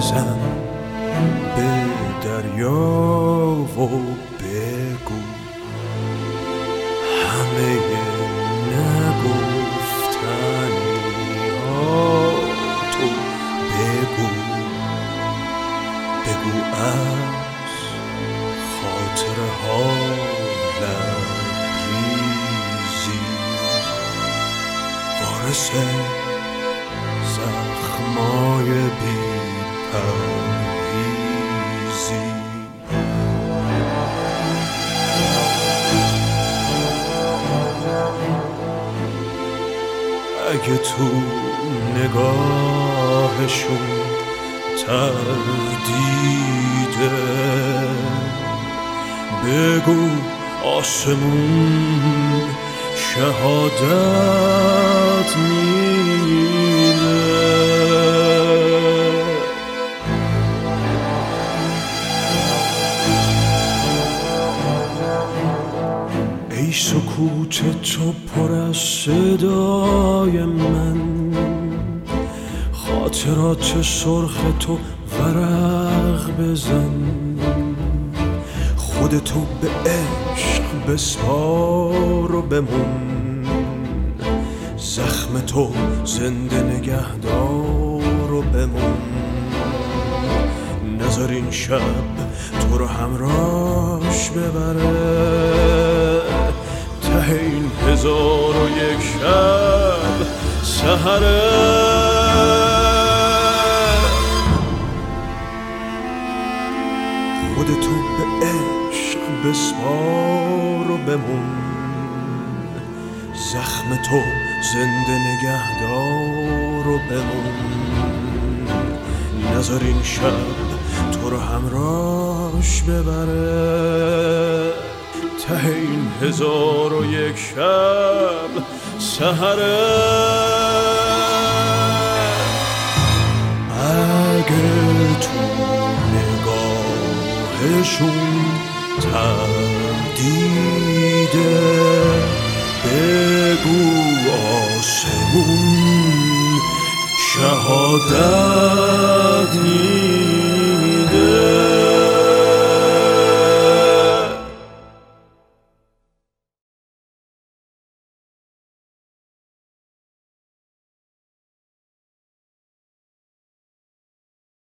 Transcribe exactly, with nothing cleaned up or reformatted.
بزن به دریا و بگو همه نگفتنی ها تو بگو بگو از خاطره ها لبریزی وارث زخمای بی پرهیزی. اگه تو نگاهشون تردیده بگو آسمون شهادت میده. ای سکوت تو پر از صدای من، خاطرات سرخ تو ورق بزن، خودتو به عشق بسپار و بمون، زخم تو زنده نگهدار و بمون. نذار این شب تو رو همراهش ببره، ته این هزار و یک شب سحره. خودتو به عشق بسپار و بمون، زخم تو زنده نگهدار و بمون. نذار این شب تو رو همراهش ببره، ته این هزار و یک شب سحره. اگه تو نگاهشون تردیده بگو آسمون شهادت میده.